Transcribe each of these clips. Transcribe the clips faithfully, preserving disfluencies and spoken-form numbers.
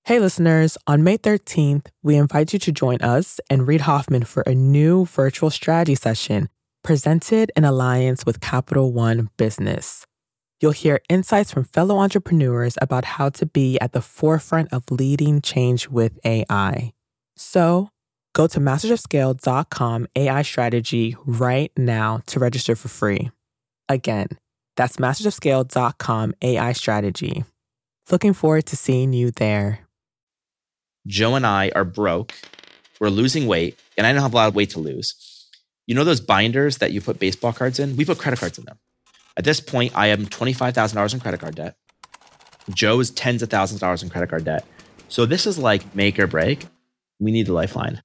Hey listeners, on May thirteenth, we invite you to join us and Reid Hoffman for a new virtual strategy session presented in alliance with Capital One Business. You'll hear insights from fellow entrepreneurs about how to be at the forefront of leading change with A I. So, go to masters of scale dot com A I strategy right now to register for free. Again, that's masters of scale dot com A I strategy. Looking forward to seeing you there. Joe and I are broke. We're losing weight, and I don't have a lot of weight to lose. You know those binders that you put baseball cards in? We put credit cards in them. At this point, I am twenty-five thousand dollars in credit card debt. Joe is tens of thousands of dollars in credit card debt. So this is like make or break. We need a lifeline.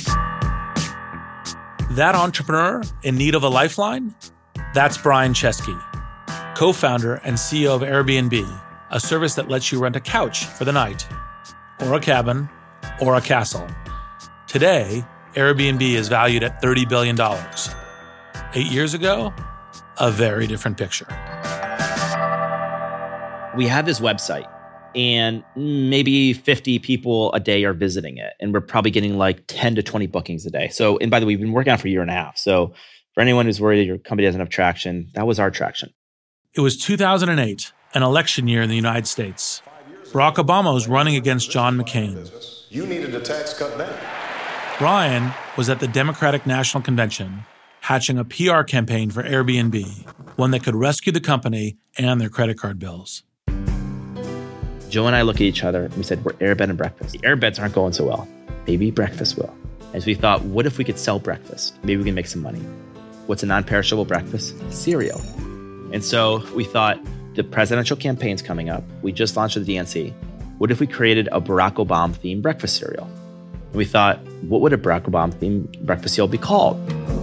That entrepreneur in need of a lifeline? That's Brian Chesky, co-founder and C E O of Airbnb, a service that lets you rent a couch for the night, or a cabin, or a castle. Today, Airbnb is valued at thirty billion dollars. Eight years ago, a very different picture. We have this website, and maybe fifty people a day are visiting it, and we're probably getting like ten to twenty bookings a day. So, and by the way, we've been working on it for a year and a half. So for anyone who's worried that your company doesn't have traction, that was our traction. It was two thousand eight, an election year in the United States. Barack Obama was running against John McCain. You needed a tax cut then. Brian was at the Democratic National Convention hatching a P R campaign for Airbnb, one that could rescue the company and their credit card bills. Joe and I look at each other and we said, we're Airbed and breakfast. The Airbeds aren't going so well. Maybe breakfast will. And so we thought, what if we could sell breakfast? Maybe we can make some money. What's a non-perishable breakfast? Cereal. And so we thought, the presidential campaign's coming up. We just launched the D N C. What if we created a Barack Obama-themed breakfast cereal? And we thought, what would a Barack Obama-themed breakfast cereal be called?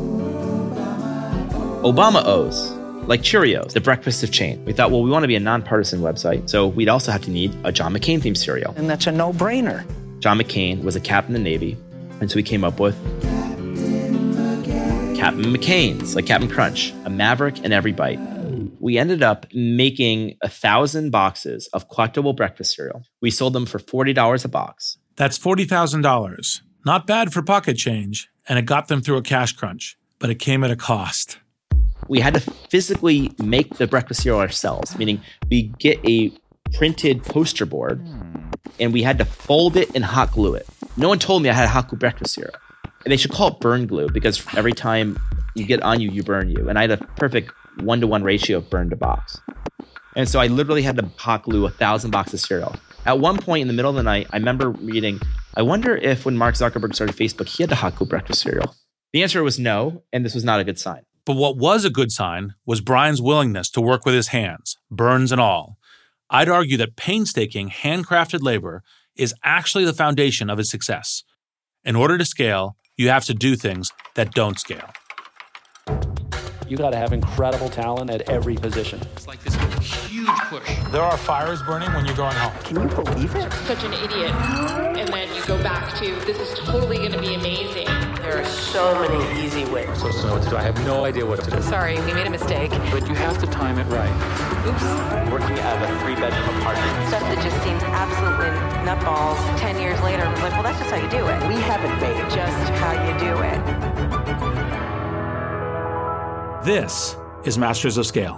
Obama O's, like Cheerios, the breakfast of change. We thought, well, we want to be a nonpartisan website, so we'd also have to need a John McCain-themed cereal. And that's a no-brainer. John McCain was a captain in the Navy, and so we came up with Captain McCain's, like Captain Crunch, a maverick in every bite. We ended up making a thousand boxes of collectible breakfast cereal. We sold them for forty dollars a box. That's forty thousand dollars. Not bad for pocket change, and it got them through a cash crunch, but it came at a cost. We had to physically make the breakfast cereal ourselves, meaning we get a printed poster board, and we had to fold it and hot glue it. No one told me I had a hot glue breakfast cereal. And they should call it burn glue, because every time you get on you, you burn you. And I had a perfect one-to-one ratio of burn to box. And so I literally had to hot glue a thousand boxes of cereal. At one point in the middle of the night, I remember reading, I wonder if when Mark Zuckerberg started Facebook, he had to hot glue breakfast cereal. The answer was no, and this was not a good sign. But what was a good sign was Brian's willingness to work with his hands, burns and all. I'd argue that painstaking, handcrafted labor is actually the foundation of his success. In order to scale, you have to do things that don't scale. You got to have incredible talent at every position. It's like this huge push. There are fires burning when you're going home. Can you believe it? Such an idiot. And then you go back to, this is totally going to be amazing. There are so many easy ways. I'm supposed to know what to do. I have no idea what to do. Sorry, we made a mistake. But you have to time it right. Oops. Working out of a three-bedroom apartment. Stuff that just seems absolutely nutballs. Ten years later, I'm like, well, that's just how you do it. We haven't made it. Just how you do it. This is Masters of Scale.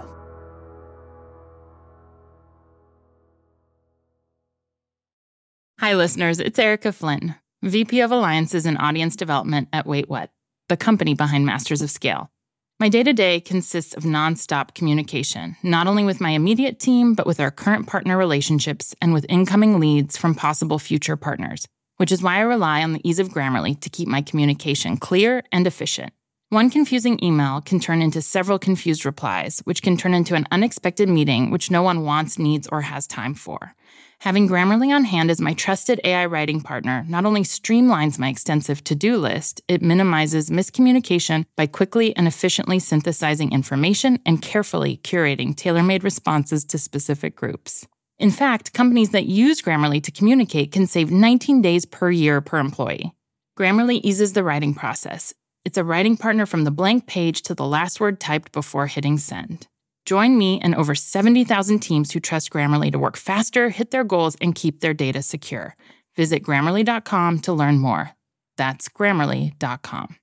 Hi, listeners. It's Erica Flynn, V P of Alliances and Audience Development at Wait What, the company behind Masters of Scale. My day-to-day consists of nonstop communication, not only with my immediate team, but with our current partner relationships and with incoming leads from possible future partners, which is why I rely on the ease of Grammarly to keep my communication clear and efficient. One confusing email can turn into several confused replies, which can turn into an unexpected meeting which no one wants, needs, or has time for. Having Grammarly on hand as my trusted A I writing partner not only streamlines my extensive to-do list, it minimizes miscommunication by quickly and efficiently synthesizing information and carefully curating tailor-made responses to specific groups. In fact, companies that use Grammarly to communicate can save nineteen days per year per employee. Grammarly eases the writing process. It's a writing partner from the blank page to the last word typed before hitting send. Join me and over seventy thousand teams who trust Grammarly to work faster, hit their goals, and keep their data secure. Visit Grammarly dot com to learn more. That's Grammarly dot com.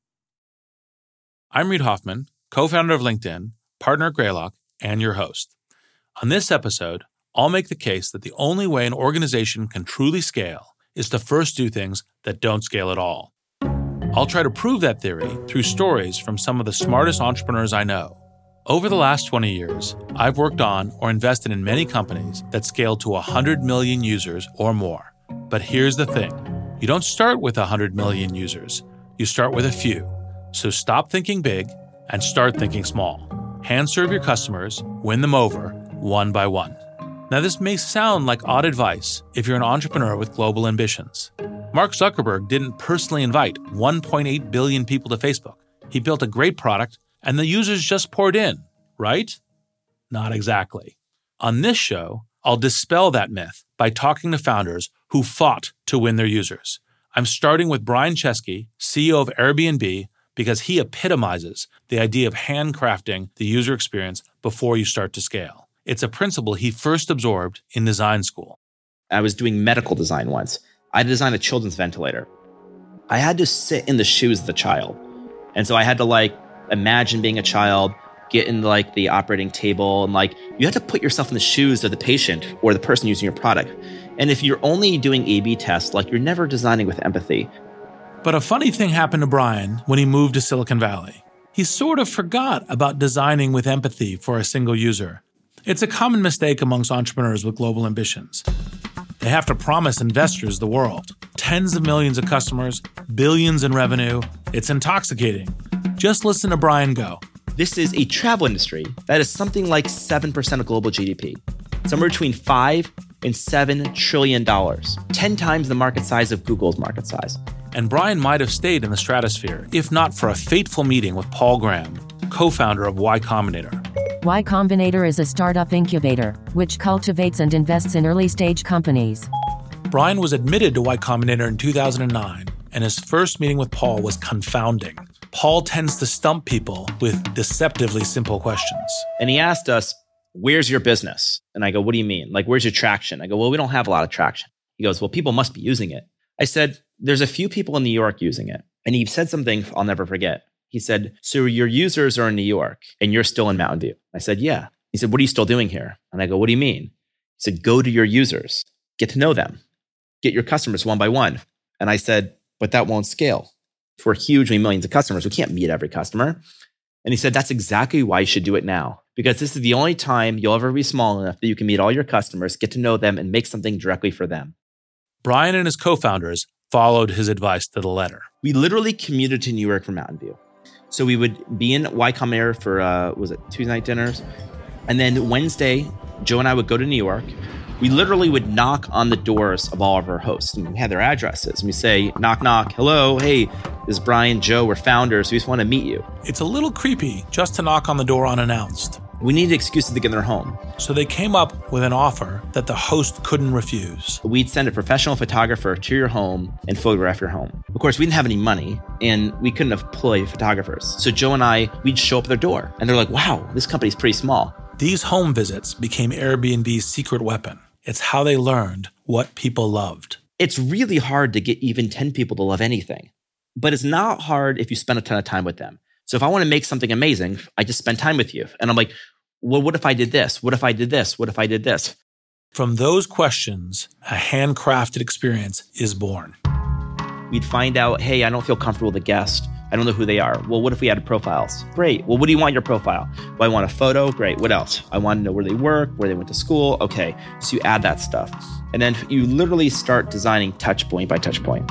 I'm Reid Hoffman, co-founder of LinkedIn, partner at Greylock, and your host. On this episode, I'll make the case that the only way an organization can truly scale is to first do things that don't scale at all. I'll try to prove that theory through stories from some of the smartest entrepreneurs I know. Over the last twenty years, I've worked on or invested in many companies that scaled to one hundred million users or more. But here's the thing. You don't start with one hundred million users. You start with a few. So stop thinking big and start thinking small. Hand serve your customers, win them over, one by one. Now, this may sound like odd advice if you're an entrepreneur with global ambitions. Mark Zuckerberg didn't personally invite one point eight billion people to Facebook. He built a great product, and the users just poured in, right? Not exactly. On this show, I'll dispel that myth by talking to founders who fought to win their users. I'm starting with Brian Chesky, C E O of Airbnb, because he epitomizes the idea of handcrafting the user experience before you start to scale. It's a principle he first absorbed in design school. I was doing medical design once. I designed a children's ventilator. I had to sit in the shoes of the child. And so I had to like imagine being a child, get in like the operating table, and like you have to put yourself in the shoes of the patient or the person using your product. And if you're only doing A B tests, like you're never designing with empathy. But a funny thing happened to Brian when he moved to Silicon Valley. He sort of forgot about designing with empathy for a single user. It's a common mistake amongst entrepreneurs with global ambitions. They have to promise investors the world. Tens of millions of customers, billions in revenue. It's intoxicating. Just listen to Brian go. This is a travel industry that is something like seven percent of global G D P. Somewhere between five and seven trillion dollars. ten times the market size of Google's market size. And Brian might have stayed in the stratosphere, if not for a fateful meeting with Paul Graham, co-founder of Y Combinator. Y Combinator is a startup incubator, which cultivates and invests in early-stage companies. Brian was admitted to Y Combinator in two thousand nine, and his first meeting with Paul was confounding. Paul tends to stump people with deceptively simple questions. And he asked us, where's your business? And I go, what do you mean? Like, where's your traction? I go, well, we don't have a lot of traction. He goes, well, people must be using it. I said, there's a few people in New York using it. And he said something I'll never forget. He said, so your users are in New York and you're still in Mountain View. I said, yeah. He said, what are you still doing here? And I go, what do you mean? He said, go to your users, get to know them, get your customers one by one. And I said, but that won't scale. If we're huge, we have millions of customers, we can't meet every customer. And he said, that's exactly why you should do it now. Because this is the only time you'll ever be small enough that you can meet all your customers, get to know them, and make something directly for them. Brian and his co-founders followed his advice to the letter. We literally commuted to New York from Mountain View. So we would be in Y Combinator for, uh, was it Tuesday night dinners? And then Wednesday, Joe and I would go to New York. We literally would knock on the doors of all of our hosts. And we had their addresses. And we say, knock, knock, hello, hey, this is Brian, Joe, we're founders. We just want to meet you. It's a little creepy just to knock on the door unannounced. We needed excuses to get in their home. So they came up with an offer that the host couldn't refuse. We'd send a professional photographer to your home and photograph your home. Of course, we didn't have any money and we couldn't employ photographers. So Joe and I, we'd show up at their door and they're like, wow, this company's pretty small. These home visits became Airbnb's secret weapon. It's how they learned what people loved. It's really hard to get even ten people to love anything, but it's not hard if you spend a ton of time with them. So if I want to make something amazing, I just spend time with you. And I'm like, well, what if I did this? What if I did this? What if I did this? From those questions, a handcrafted experience is born. We'd find out, hey, I don't feel comfortable with a guest. I don't know who they are. Well, what if we added profiles? Great. Well, what do you want in your profile? Well, I want a photo. Great. What else? I want to know where they work, where they went to school. Okay. So you add that stuff. And then you literally start designing touch point by touch point.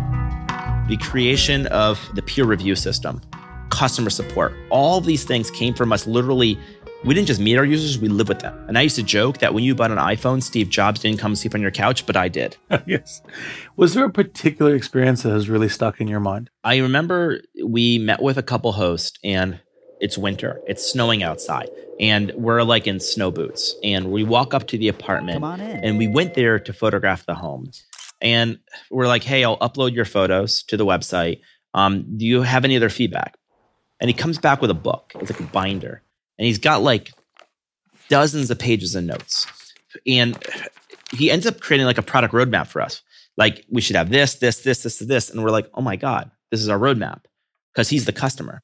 The creation of the peer review system, customer support, all of these things came from us literally. We didn't just meet our users, we live with them. And I used to joke that when you bought an iPhone, Steve Jobs didn't come sleep on your couch, but I did. Yes. Was there a particular experience that has really stuck in your mind? I remember we met with a couple hosts and it's winter. It's snowing outside. And we're like in snow boots. And we walk up to the apartment. Come on in. And we went there to photograph the home. And we're like, hey, I'll upload your photos to the website. Um, do you have any other feedback? And he comes back with a book. It's like a binder. And he's got like dozens of pages of notes. And he ends up creating like a product roadmap for us. Like, we should have this, this, this, this, this. And we're like, oh my God, this is our roadmap, because he's the customer.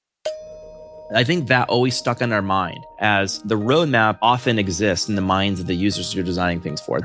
I think that always stuck in our mind, as the roadmap often exists in the minds of the users you're designing things for.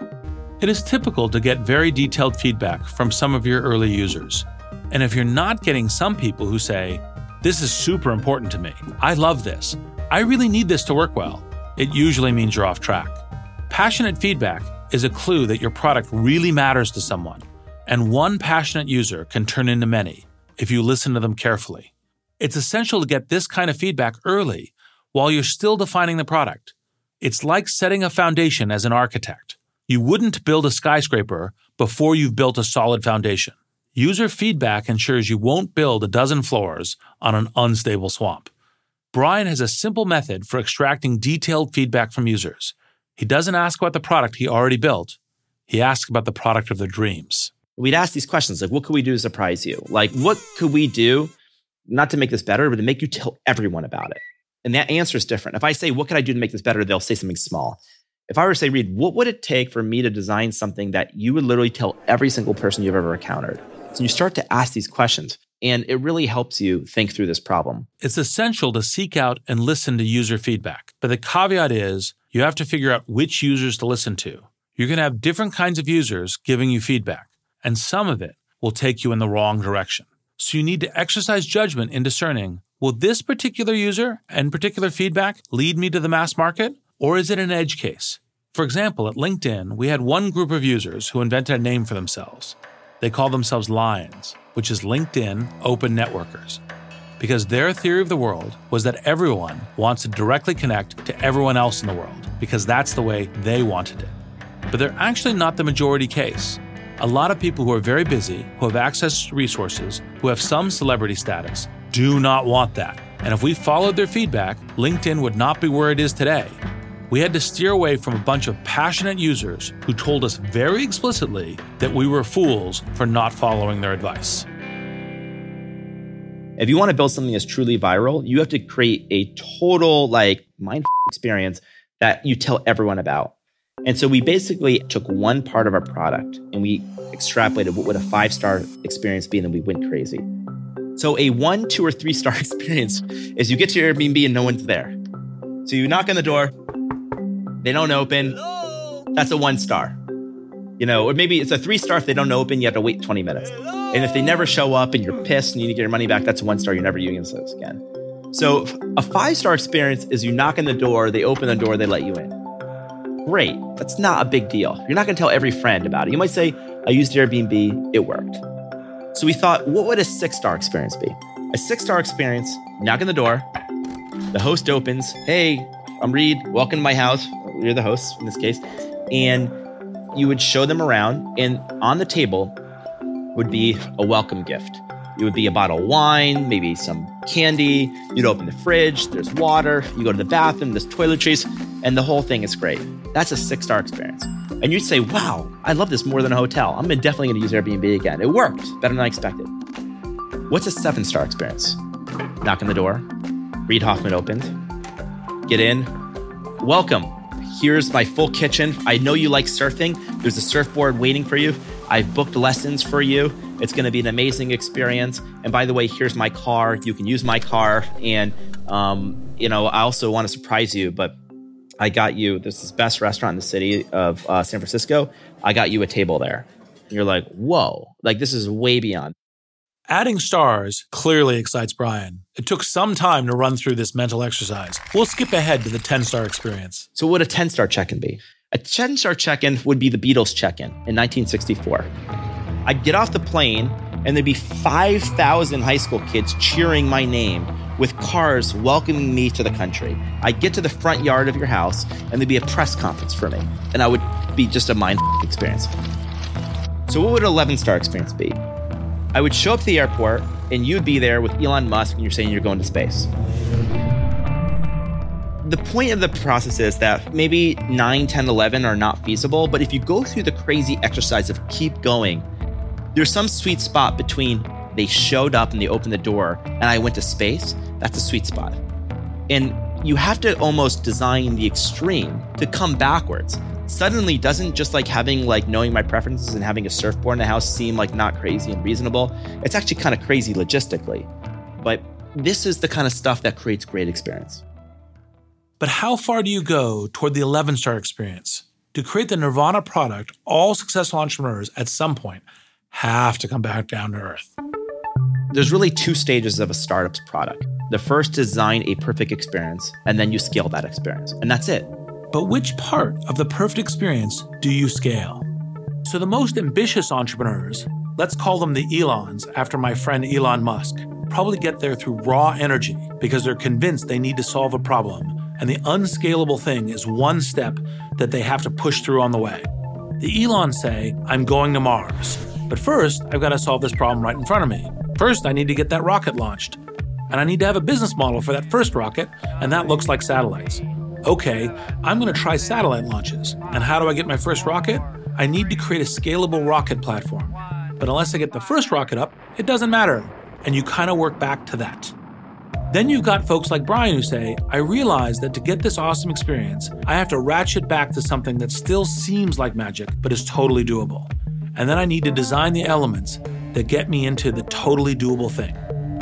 It is typical to get very detailed feedback from some of your early users. And if you're not getting some people who say, this is super important to me, I love this, I really need this to work well, it usually means you're off track. Passionate feedback is a clue that your product really matters to someone, and one passionate user can turn into many if you listen to them carefully. It's essential to get this kind of feedback early while you're still defining the product. It's like setting a foundation as an architect. You wouldn't build a skyscraper before you've built a solid foundation. User feedback ensures you won't build a dozen floors on an unstable swamp. Brian has a simple method for extracting detailed feedback from users. He doesn't ask about the product he already built. He asks about the product of their dreams. We'd ask these questions like, what could we do to surprise you? Like, what could we do, not to make this better, but to make you tell everyone about it? And that answer is different. If I say, what could I do to make this better? They'll say something small. If I were to say, Reed, what would it take for me to design something that you would literally tell every single person you've ever encountered? So you start to ask these questions, and it really helps you think through this problem. It's essential to seek out and listen to user feedback. But the caveat is, you have to figure out which users to listen to. You're going to have different kinds of users giving you feedback, and some of it will take you in the wrong direction. So you need to exercise judgment in discerning, will this particular user and particular feedback lead me to the mass market, or is it an edge case? For example, at LinkedIn, we had one group of users who invented a name for themselves. They call themselves Lions, which is LinkedIn Open Networkers, because their theory of the world was that everyone wants to directly connect to everyone else in the world, because that's the way they wanted it. But they're actually not the majority case. A lot of people who are very busy, who have access to resources, who have some celebrity status, do not want that. And if we followed their feedback, LinkedIn would not be where it is today. We had to steer away from a bunch of passionate users who told us very explicitly that we were fools for not following their advice. If you want to build something that's truly viral, you have to create a total like mind experience that you tell everyone about. And so we basically took one part of our product and we extrapolated what would a five-star experience be, and then we went crazy. So a one, two, or three-star experience is you get to your Airbnb and no one's there. So you knock on the door, they don't open. That's a one star. You know, or maybe it's a three star if they don't open, you have to wait twenty minutes. And if they never show up and you're pissed and you need to get your money back, that's a one star, you're never using this again. So a five star experience is you knock on the door, they open the door, they let you in. Great. That's not a big deal. You're not going to tell every friend about it. You might say, I used Airbnb, it worked. So we thought, what would a six star experience be? A six star experience, knock on the door, the host opens, hey, I'm Reed, welcome to my house. You're the host in this case. And you would show them around, and on the table would be a welcome gift. It would be a bottle of wine, maybe some candy. You'd open the fridge, there's water. You go to the bathroom, there's toiletries, and the whole thing is great. That's a six-star experience. And you'd say, wow, I love this more than a hotel. I'm definitely going to use Airbnb again. It worked better than I expected. What's a seven-star experience? Knock on the door. Reed Hoffman opened. Get in. Welcome. Here's my full kitchen. I know you like surfing. There's a surfboard waiting for you. I've booked lessons for you. It's going to be an amazing experience. And by the way, here's my car. You can use my car. And, um, you know, I also want to surprise you, but I got you, this is the best restaurant in the city of uh, San Francisco. I got you a table there. And you're like, whoa, like this is way beyond. Adding stars clearly excites Brian. It took some time to run through this mental exercise. We'll skip ahead to the ten-star experience. So what would a ten-star check-in be? A ten-star check-in would be the Beatles check-in in nineteen sixty-four. I'd get off the plane and there'd be five thousand high school kids cheering my name with cars welcoming me to the country. I'd get to the front yard of your house and there'd be a press conference for me. And I would be just a mind experience. So what would an eleven-star experience be? I would show up to the airport and you'd be there with Elon Musk and you're saying you're going to space. The point of the process is that maybe nine, ten, eleven are not feasible, but if you go through the crazy exercise of keep going, there's some sweet spot between they showed up and they opened the door and I went to space. That's a sweet spot. And you have to almost design the extreme to come backwards. Suddenly doesn't just like having like knowing my preferences and having a surfboard in the house seem like not crazy and reasonable. It's actually kind of crazy logistically. But this is the kind of stuff that creates great experience. But how far do you go toward the eleven-star experience? To create the Nirvana product, all successful entrepreneurs at some point have to come back down to earth. There's really two stages of a startup's product. The first is design a perfect experience, and then you scale that experience. And that's it. But which part of the perfect experience do you scale? So the most ambitious entrepreneurs, let's call them the Elons after my friend Elon Musk, probably get there through raw energy because they're convinced they need to solve a problem, and the unscalable thing is one step that they have to push through on the way. The Elons say, I'm going to Mars, but first I've got to solve this problem right in front of me. First, I need to get that rocket launched, and I need to have a business model for that first rocket, and that looks like satellites. Okay, I'm going to try satellite launches, and how do I get my first rocket? I need to create a scalable rocket platform, but unless I get the first rocket up, it doesn't matter, and you kind of work back to that. Then you've got folks like Brian who say, I realize that to get this awesome experience, I have to ratchet back to something that still seems like magic, but is totally doable. And then I need to design the elements that get me into the totally doable thing.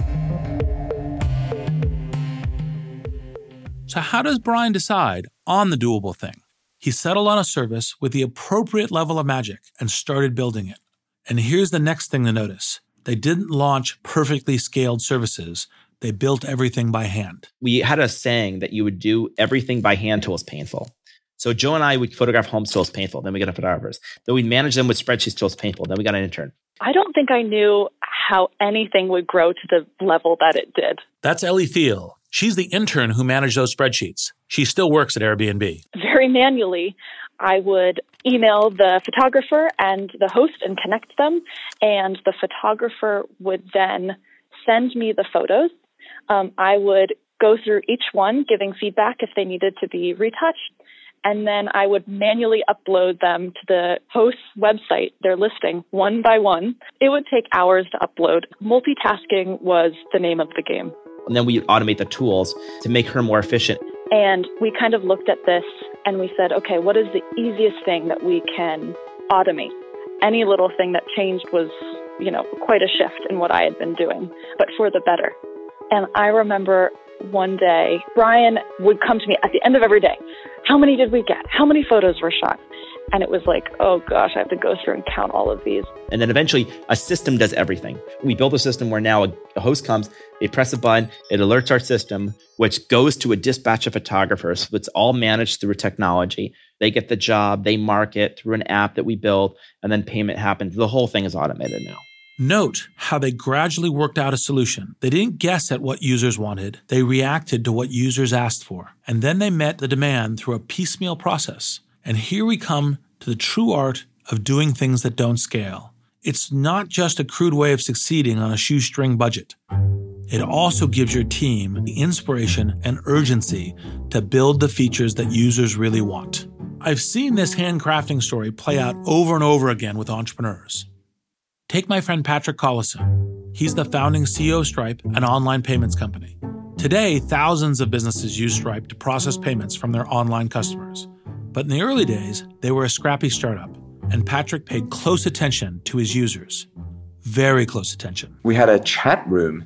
So how does Brian decide on the doable thing? He settled on a service with the appropriate level of magic and started building it. And here's the next thing to notice. They didn't launch perfectly scaled services. They built everything by hand. We had a saying that you would do everything by hand till it's painful. So Joe and I would photograph homes till it's painful. Then we got a photographers. Then we'd manage them with spreadsheets till it's painful. Then we got an intern. I don't think I knew how anything would grow to the level that it did. That's Ellie Thiel. She's the intern who managed those spreadsheets. She still works at Airbnb. Very manually, I would email the photographer and the host and connect them. And the photographer would then send me the photos. Um, I would go through each one, giving feedback if they needed to be retouched. And then I would manually upload them to the host's website, their listing, one by one. It would take hours to upload. Multitasking was the name of the game. And then we automate the tools to make her more efficient. And we kind of looked at this and we said, okay, what is the easiest thing that we can automate? Any little thing that changed was, you know, quite a shift in what I had been doing, but for the better. And I remember one day, Brian would come to me at the end of every day. How many did we get? How many photos were shot? And it was like, oh gosh, I have to go through and count all of these. And then eventually a system does everything. We built a system where now a, a host comes, they press a button, it alerts our system, which goes to a dispatch of photographers. It's all managed through technology. They get the job, they mark it through an app that we build, and then payment happens. The whole thing is automated now. Note how they gradually worked out a solution. They didn't guess at what users wanted. They reacted to what users asked for. And then they met the demand through a piecemeal process. And here we come to the true art of doing things that don't scale. It's not just a crude way of succeeding on a shoestring budget. It also gives your team the inspiration and urgency to build the features that users really want. I've seen this handcrafting story play out over and over again with entrepreneurs. Take my friend Patrick Collison. He's the founding C E O of Stripe, an online payments company. Today, thousands of businesses use Stripe to process payments from their online customers. But in the early days, they were a scrappy startup, and Patrick paid close attention to his users. Very close attention. We had a chat room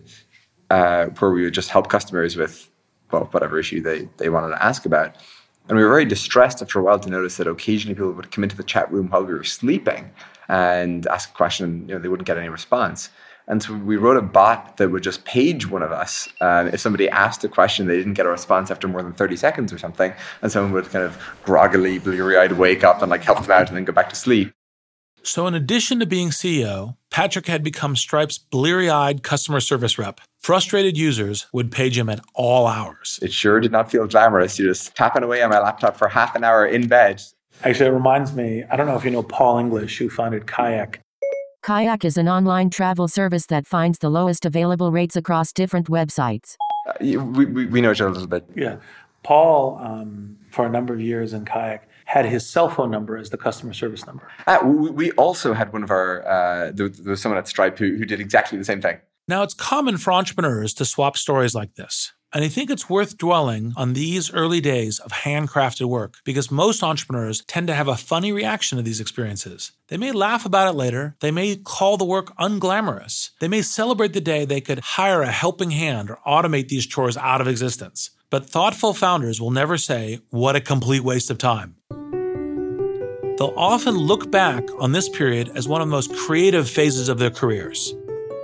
uh, where we would just help customers with, well, whatever issue they, they wanted to ask about. And we were very distressed after a while to notice that occasionally people would come into the chat room while we were sleeping and ask a question, and you know, they wouldn't get any response. And so we wrote a bot that would just page one of us. Um, if somebody asked a question, they didn't get a response after more than thirty seconds or something, and someone would kind of groggily, bleary-eyed wake up and like help them out and then go back to sleep. So in addition to being C E O, Patrick had become Stripe's bleary-eyed customer service rep. Frustrated users would page him at all hours. It sure did not feel glamorous. You're just tapping away on my laptop for half an hour in bed. Actually, it reminds me, I don't know if you know Paul English, who founded Kayak. Kayak is an online travel service that finds the lowest available rates across different websites. Uh, we, we, we know each other a little bit. Yeah. Paul, um, for a number of years in Kayak, had his cell phone number as the customer service number. Uh, we, we also had one of our, uh, there, there was someone at Stripe who, who did exactly the same thing. Now, it's common for entrepreneurs to swap stories like this. And I think it's worth dwelling on these early days of handcrafted work because most entrepreneurs tend to have a funny reaction to these experiences. They may laugh about it later. They may call the work unglamorous. They may celebrate the day they could hire a helping hand or automate these chores out of existence. But thoughtful founders will never say, what a complete waste of time. They'll often look back on this period as one of the most creative phases of their careers.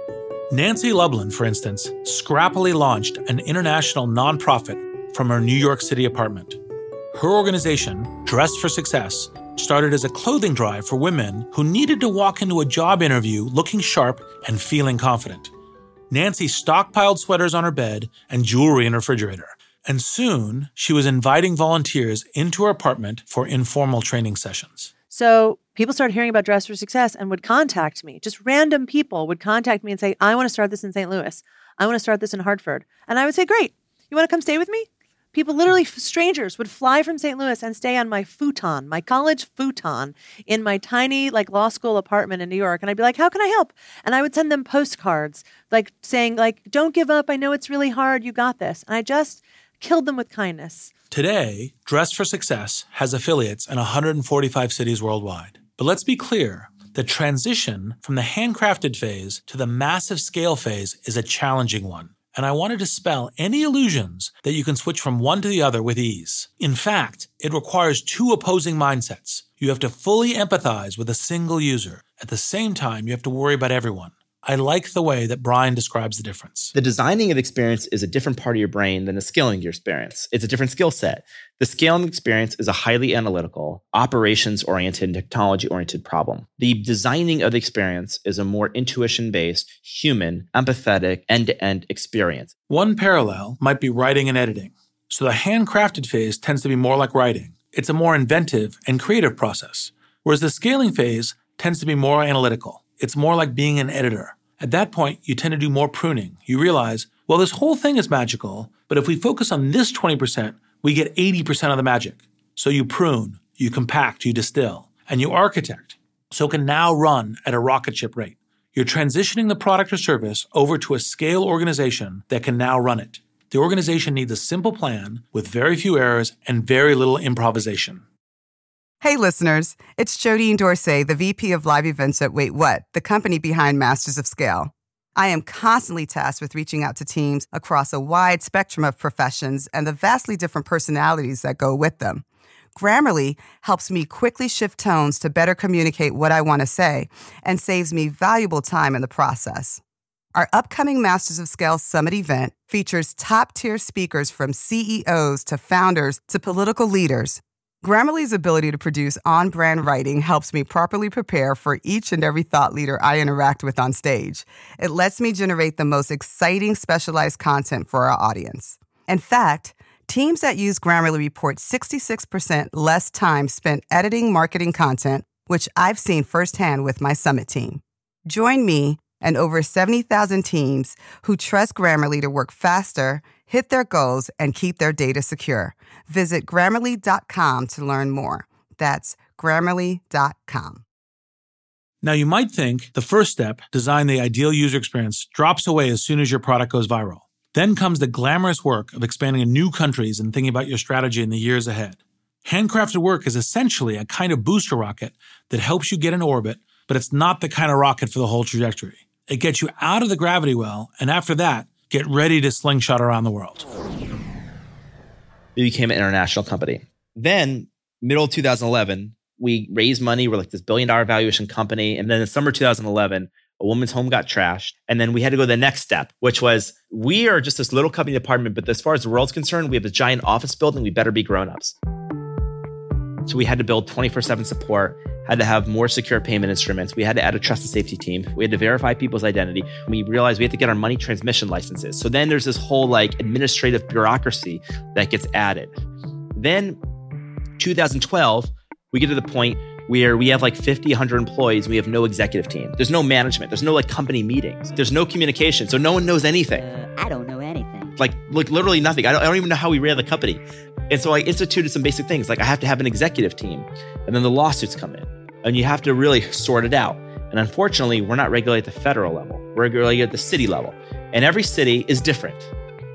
Nancy Lublin, for instance, scrappily launched an international nonprofit from her New York City apartment. Her organization, Dress for Success, started as a clothing drive for women who needed to walk into a job interview looking sharp and feeling confident. Nancy stockpiled sweaters on her bed and jewelry in her refrigerator. And soon, she was inviting volunteers into her apartment for informal training sessions. So people started hearing about Dress for Success and would contact me. Just random people would contact me and say, I want to start this in Saint Louis. I want to start this in Hartford. And I would say, great. You want to come stay with me? People, literally strangers, would fly from Saint Louis and stay on my futon, my college futon, in my tiny like law school apartment in New York. And I'd be like, how can I help? And I would send them postcards like saying, like, don't give up. I know it's really hard. You got this. And I just killed them with kindness. Today, Dress for Success has affiliates in one hundred forty-five cities worldwide. But let's be clear, the transition from the handcrafted phase to the massive scale phase is a challenging one. And I want to dispel any illusions that you can switch from one to the other with ease. In fact, it requires two opposing mindsets. You have to fully empathize with a single user. At the same time, you have to worry about everyone. I like the way that Brian describes the difference. The designing of the experience is a different part of your brain than the scaling of your experience. It's a different skill set. The scaling experience is a highly analytical, operations-oriented, technology-oriented problem. The designing of the experience is a more intuition-based, human, empathetic, end-to-end experience. One parallel might be writing and editing. So the handcrafted phase tends to be more like writing. It's a more inventive and creative process, whereas the scaling phase tends to be more analytical. It's more like being an editor. At that point, you tend to do more pruning. You realize, well, this whole thing is magical, but if we focus on this twenty percent, we get eighty percent of the magic. So you prune, you compact, you distill, and you architect, so it can now run at a rocket ship rate. You're transitioning the product or service over to a scale organization that can now run it. The organization needs a simple plan with very few errors and very little improvisation. Hey, listeners, it's Jodine Dorsey, the V P of Live Events at Wait What, the company behind Masters of Scale. I am constantly tasked with reaching out to teams across a wide spectrum of professions and the vastly different personalities that go with them. Grammarly helps me quickly shift tones to better communicate what I want to say and saves me valuable time in the process. Our upcoming Masters of Scale Summit event features top-tier speakers from C E Os to founders to political leaders. Grammarly's ability to produce on-brand writing helps me properly prepare for each and every thought leader I interact with on stage. It lets me generate the most exciting specialized content for our audience. In fact, teams that use Grammarly report sixty-six percent less time spent editing marketing content, which I've seen firsthand with my Summit team. Join me and over seventy thousand teams who trust Grammarly to work faster, hit their goals, and keep their data secure. Visit Grammarly dot com to learn more. That's Grammarly dot com. Now, you might think the first step, design the ideal user experience, drops away as soon as your product goes viral. Then comes the glamorous work of expanding in new countries and thinking about your strategy in the years ahead. Handcrafted work is essentially a kind of booster rocket that helps you get in orbit, but it's not the kind of rocket for the whole trajectory. It gets you out of the gravity well, and after that, get ready to slingshot around the world. We became an international company. Then, middle of two thousand eleven, we raised money. We're like this billion dollar valuation company. And then in summer two thousand eleven, a woman's home got trashed. And then we had to go to the next step, which was we are just this little company department, but as far as the world's concerned, we have a giant office building. We better be grown-ups. So we had to build twenty-four seven support, had to have more secure payment instruments. We had to add a trust and safety team. We had to verify people's identity. We realized we had to get our money transmission licenses. So then there's this whole like administrative bureaucracy that gets added. Then two thousand twelve, we get to the point where we have like fifty, one hundred employees. We have no executive team. There's no management. There's no like company meetings. There's no communication. So no one knows anything. Uh, I don't know anything. Like, like literally nothing. I don't, I don't even know how we ran the company. And so I instituted some basic things. Like I have to have an executive team. And then the lawsuits come in. And you have to really sort it out. And unfortunately, we're not regulated at the federal level. We're regulated at the city level. And every city is different.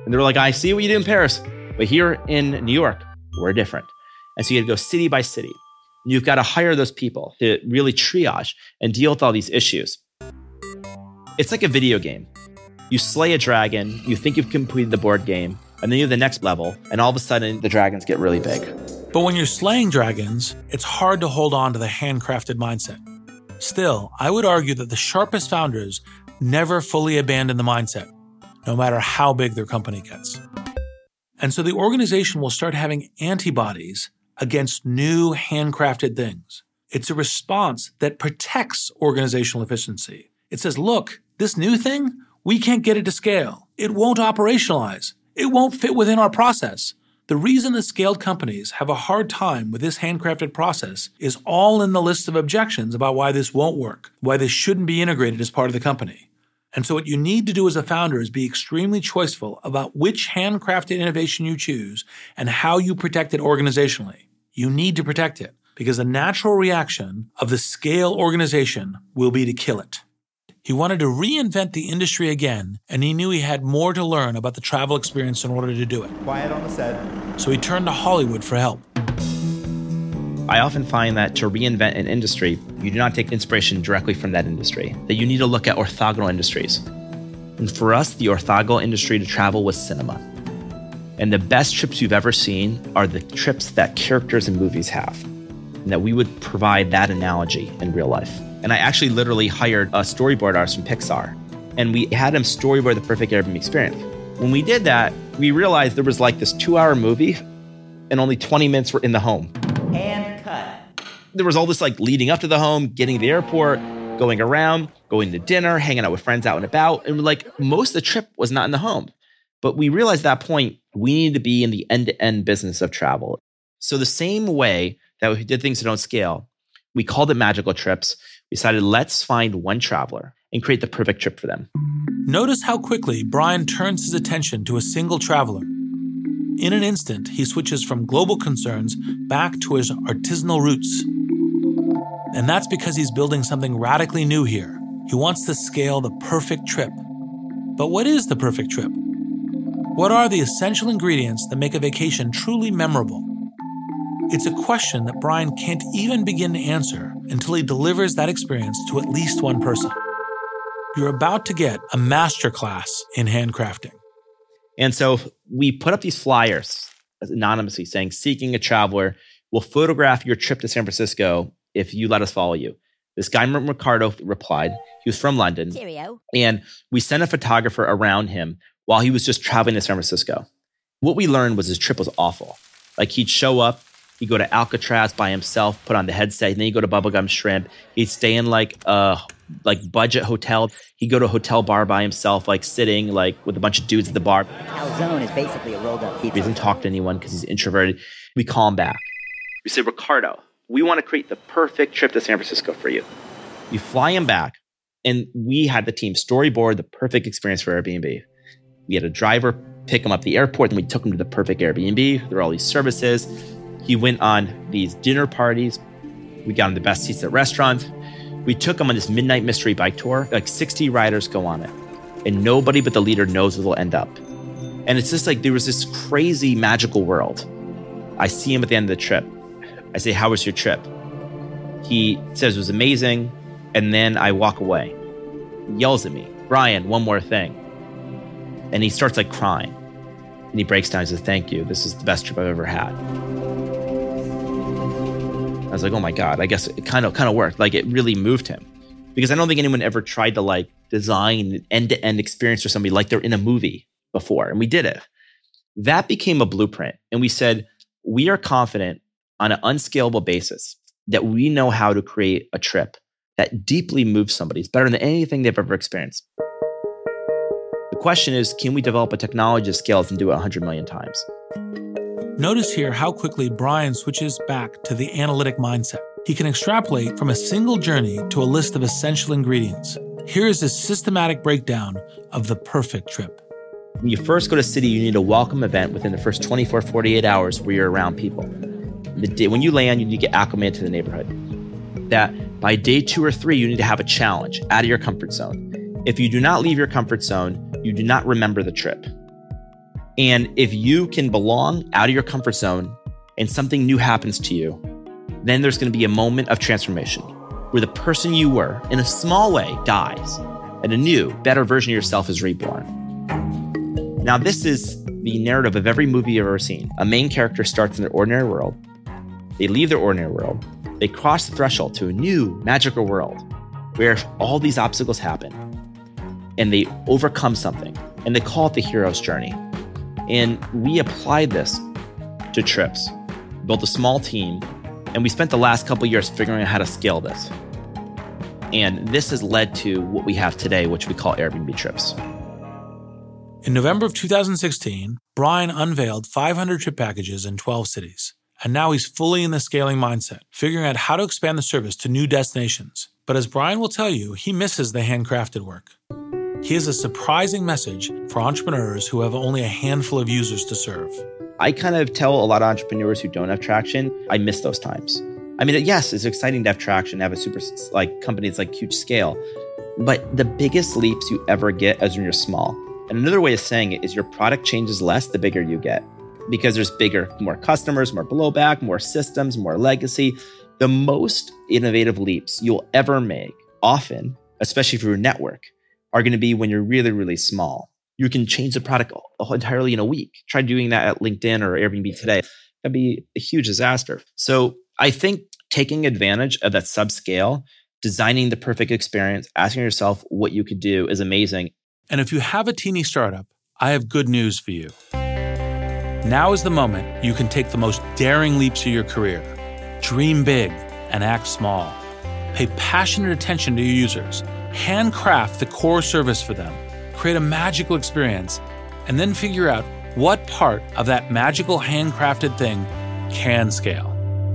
And they were like, I see what you did in Paris, but here in New York, we're different. And so you had to go city by city. You've got to hire those people to really triage and deal with all these issues. It's like a video game. You slay a dragon, you think you've completed the board game, and then you have the next level, and all of a sudden, the dragons get really big. But when you're slaying dragons, it's hard to hold on to the handcrafted mindset. Still, I would argue that the sharpest founders never fully abandon the mindset, no matter how big their company gets. And so the organization will start having antibodies against new handcrafted things. It's a response that protects organizational efficiency. It says, look, this new thing, we can't get it to scale. It won't operationalize. It won't fit within our process. The reason that scaled companies have a hard time with this handcrafted process is all in the list of objections about why this won't work, why this shouldn't be integrated as part of the company. And so what you need to do as a founder is be extremely choiceful about which handcrafted innovation you choose and how you protect it organizationally. You need to protect it because the natural reaction of the scale organization will be to kill it. He wanted to reinvent the industry again, and he knew he had more to learn about the travel experience in order to do it. Quiet on the set. So he turned to Hollywood for help. I often find that to reinvent an industry, you do not take inspiration directly from that industry, that you need to look at orthogonal industries. And for us, the orthogonal industry to travel was cinema. And the best trips you've ever seen are the trips that characters in movies have, and that we would provide that analogy in real life. And I actually literally hired a storyboard artist from Pixar, and we had him storyboard the perfect Airbnb experience. When we did that, we realized there was like this two-hour movie, and only twenty minutes were in the home. And cut. There was all this like leading up to the home, getting to the airport, going around, going to dinner, hanging out with friends out and about, and like most of the trip was not in the home. But we realized at that point, we needed to be in the end-to-end business of travel. So the same way that we did things that don't scale, we called it Magical Trips. We decided, let's find one traveler and create the perfect trip for them. Notice how quickly Brian turns his attention to a single traveler. In an instant, he switches from global concerns back to his artisanal roots. And that's because he's building something radically new here. He wants to scale the perfect trip. But what is the perfect trip? What are the essential ingredients that make a vacation truly memorable? It's a question that Brian can't even begin to answer until he delivers that experience to at least one person. You're about to get a masterclass in handcrafting. And so we put up these flyers anonymously saying, seeking a traveler, we'll photograph your trip to San Francisco if you let us follow you. This guy, Ricardo, replied. He was from London. Cheerio. And we sent a photographer around him while he was just traveling to San Francisco. What we learned was his trip was awful. Like he'd show up, he'd go to Alcatraz by himself, put on the headset, and then he'd go to Bubblegum Shrimp. He'd stay in like a like budget hotel. He'd go to a hotel bar by himself, like sitting like with a bunch of dudes at the bar. Calzone is basically a rolled up pizza. He doesn't talk to anyone because he's introverted. We call him back. We say, Ricardo, we want to create the perfect trip to San Francisco for you. You fly him back, and we had the team storyboard the perfect experience for Airbnb. We had a driver pick him up at the airport, and we took him to the perfect Airbnb. There were all these services. He went on these dinner parties. We got him the best seats at restaurants. We took him on this midnight mystery bike tour. Like sixty riders go on it, and nobody but the leader knows where they'll end up. And it's just like there was this crazy magical world. I see him at the end of the trip. I say, how was your trip? He says it was amazing, and then I walk away. He yells at me, Brian, one more thing. And he starts like crying. And he breaks down and says, thank you. This is the best trip I've ever had. I was like, oh my God, I guess it kind of kind of worked. Like it really moved him. Because I don't think anyone ever tried to like design an end-to-end experience for somebody like they're in a movie before. And we did it. That became a blueprint. And we said, we are confident on an unscalable basis that we know how to create a trip that deeply moves somebody. It's better than anything they've ever experienced. The question is, can we develop a technology that scales and do it one hundred million times? Notice here how quickly Brian switches back to the analytic mindset. He can extrapolate from a single journey to a list of essential ingredients. Here is a systematic breakdown of the perfect trip. When you first go to a city, you need a welcome event within the first twenty-four, forty-eight hours where you're around people. The day, when you land, you need to get acclimated to the neighborhood. That by day two or three, you need to have a challenge out of your comfort zone. If you do not leave your comfort zone, you do not remember the trip. And if you can belong out of your comfort zone and something new happens to you, then there's going to be a moment of transformation where the person you were, in a small way, dies and a new, better version of yourself is reborn. Now, this is the narrative of every movie you've ever seen. A main character starts in their ordinary world. They leave their ordinary world. They cross the threshold to a new, magical world where all these obstacles happen and they overcome something, and they call it the hero's journey. And we applied this to trips, built a small team, and we spent the last couple of years figuring out how to scale this. And this has led to what we have today, which we call Airbnb Trips. In November of two thousand sixteen, Brian unveiled five hundred trip packages in twelve cities. And now he's fully in the scaling mindset, figuring out how to expand the service to new destinations. But as Brian will tell you, he misses the handcrafted work. He has a surprising message for entrepreneurs who have only a handful of users to serve. I kind of tell a lot of entrepreneurs who don't have traction, I miss those times. I mean, yes, it's exciting to have traction, to have a super, like, companies like huge scale, but the biggest leaps you ever get is when you're small. And another way of saying it is your product changes less the bigger you get, because there's bigger, more customers, more blowback, more systems, more legacy. The most innovative leaps you'll ever make, often, especially for your network, are going to be when you're really, really small. You can change the product entirely in a week. Try doing that at LinkedIn or Airbnb today. That'd be a huge disaster. So I think taking advantage of that subscale, designing the perfect experience, asking yourself what you could do is amazing. And if you have a teeny startup, I have good news for you. Now is the moment you can take the most daring leaps of your career. Dream big and act small. Pay passionate attention to your users. Handcraft the core service for them. Create a magical experience, and then figure out what part of that magical handcrafted thing can scale.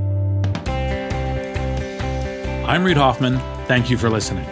I'm Reid Hoffman. Thank you for listening.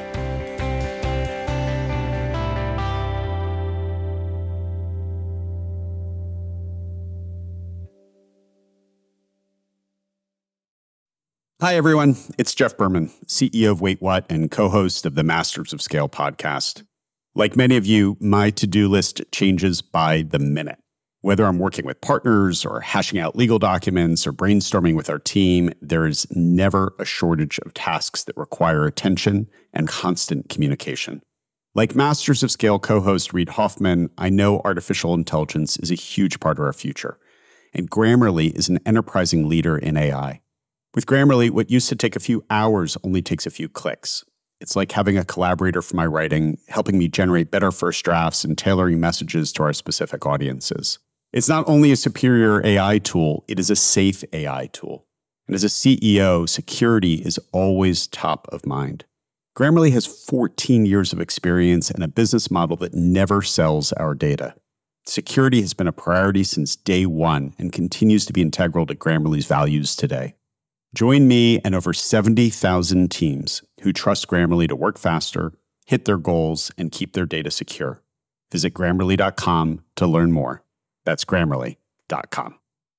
Hi, everyone. It's Jeff Berman, C E O of Wait What and co-host of the Masters of Scale podcast. Like many of you, my to-do list changes by the minute. Whether I'm working with partners or hashing out legal documents or brainstorming with our team, there is never a shortage of tasks that require attention and constant communication. Like Masters of Scale co-host Reid Hoffman, I know artificial intelligence is a huge part of our future, and Grammarly is an enterprising leader in A I. With Grammarly, what used to take a few hours only takes a few clicks. It's like having a collaborator for my writing, helping me generate better first drafts and tailoring messages to our specific audiences. It's not only a superior A I tool, it is a safe A I tool. And as a C E O, security is always top of mind. Grammarly has fourteen years of experience and a business model that never sells our data. Security has been a priority since day one and continues to be integral to Grammarly's values today. Join me and over seventy thousand teams who trust Grammarly to work faster, hit their goals, and keep their data secure. Visit Grammarly dot com to learn more. That's Grammarly dot com.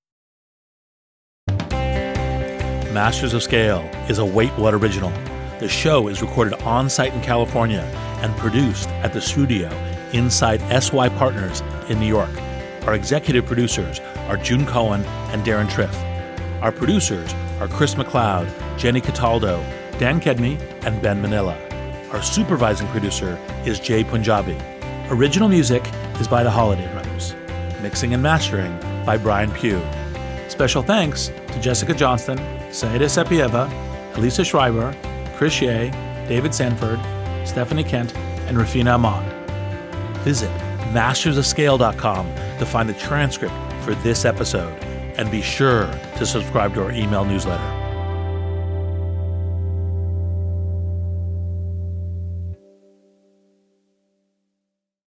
Masters of Scale is a Wait What original. The show is recorded on-site in California and produced at the studio inside S Y Partners in New York. Our executive producers are June Cohen and Darren Triff. Our producers are Chris McLeod, Jenny Cataldo, Dan Kedney, and Ben Manila. Our supervising producer is Jay Punjabi. Original music is by the Holiday Brothers. Mixing and mastering by Brian Pugh. Special thanks to Jessica Johnston, Saida Sepieva, Elisa Schreiber, Chris Ye, David Sanford, Stephanie Kent, and Rafina Ahmad. Visit masters of scale dot com to find the transcript for this episode. And be sure to subscribe to our email newsletter.